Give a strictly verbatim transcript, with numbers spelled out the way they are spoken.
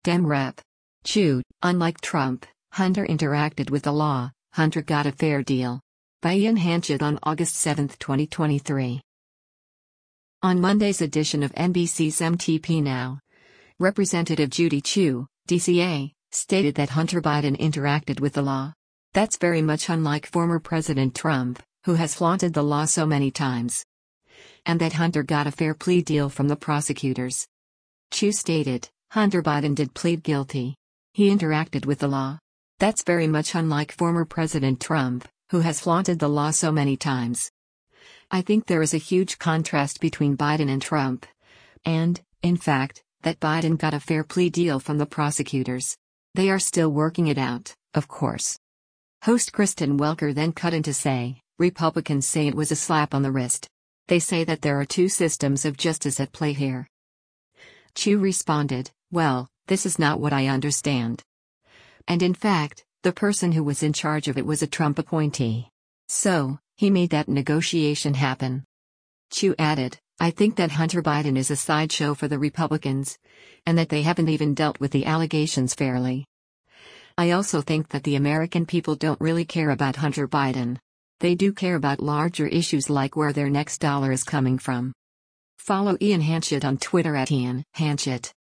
Dem Rep. Chew, unlike Trump, Hunter interacted with the law, Hunter got a fair deal. By Ian Hanchett on August seventh, twenty twenty-three. On Monday's edition of N B C's M T P Now, Representative Judy Chu, D C A, stated that Hunter Biden interacted with the law. That's very much unlike former President Trump, who has flaunted the law so many times. And that Hunter got a fair plea deal from the prosecutors. Chu stated, Hunter Biden did plead guilty. He interacted with the law. That's very much unlike former President Trump, who has flaunted the law so many times. I think there is a huge contrast between Biden and Trump. And, in fact, that Biden got a fair plea deal from the prosecutors. They are still working it out, of course. Host Kristen Welker then cut in to say, Republicans say it was a slap on the wrist. They say that there are two systems of justice at play here. Chu responded, well, this is not what I understand. And in fact, the person who was in charge of it was a Trump appointee. So, he made that negotiation happen. Chu added, I think that Hunter Biden is a sideshow for the Republicans, and that they haven't even dealt with the allegations fairly. I also think that the American people don't really care about Hunter Biden. They do care about larger issues like where their next dollar is coming from. Follow Ian Hanchett on Twitter at Ian Hanchett.